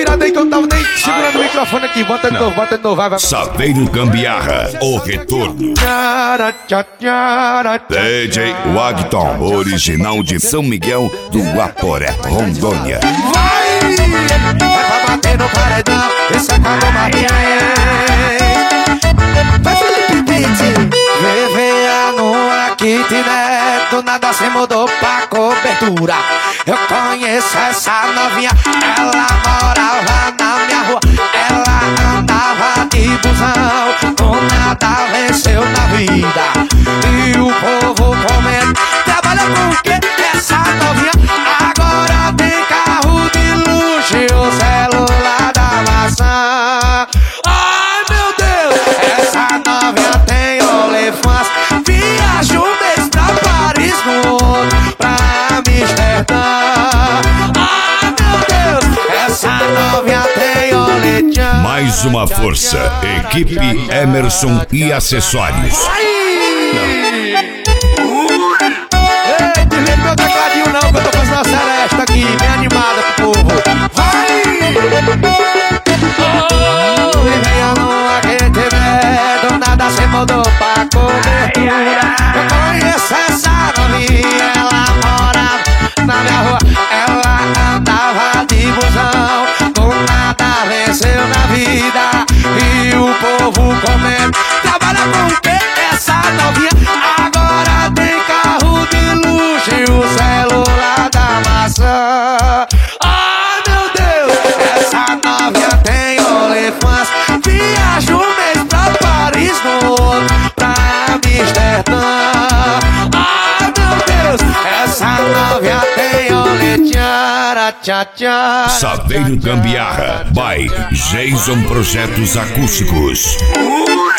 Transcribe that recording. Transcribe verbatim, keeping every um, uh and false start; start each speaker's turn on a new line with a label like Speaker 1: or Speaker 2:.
Speaker 1: virada aí que eu tava nem segurando o microfone aqui. Bota de novo, bota de novo, vai, vai.
Speaker 2: Saveiro Gambiarra, o retorno. D J Wagton, original de São Miguel do Aporé, Rondônia.
Speaker 1: Vai! Vai pra bater no paredão, esse é Cabo Maria. Vai, Felipe Pitti. Vivia numa kitnet, do nada se mudou pra cobertura. Eu conheço essa novinha, ela morava na minha rua. Ela andava de busão, com nada venceu na vida. E o povo comenta, trabalha com o quê? Essa novinha agora tem carro de luxo e o celular da maçã. Ai meu Deus, essa novinha tem olefãs. Viaja um mês pra Paris, no outro pra Amsterdã. Ai meu Deus, essa novinha tem olefãs.
Speaker 2: Mais uma força, equipe Emerson e acessórios.
Speaker 1: Ei, desliga meu tecladinho não, que eu tô fazendo a seresta aqui, bem animada pro povo. Vai! Oh, vivia numa kitnet, do nada se mudou pra cobertura. Eu conheço essa novinha, ela morava na minha rua. Ela andava de busão, com nada venceu na vida. E o povo comenta, trabalha com o quê? Essa novinha agora tem carro de luxo e o celular da maçã. Ai meu Deus, essa novinha tem olefãs. Viaja um mês pra Paris, no outro pra Amsterdã. Ai meu Deus, essa novinha tem olefãs. Tchá, tchá.
Speaker 2: Saveiro Gambiarra, by Jason Projetos Acústicos.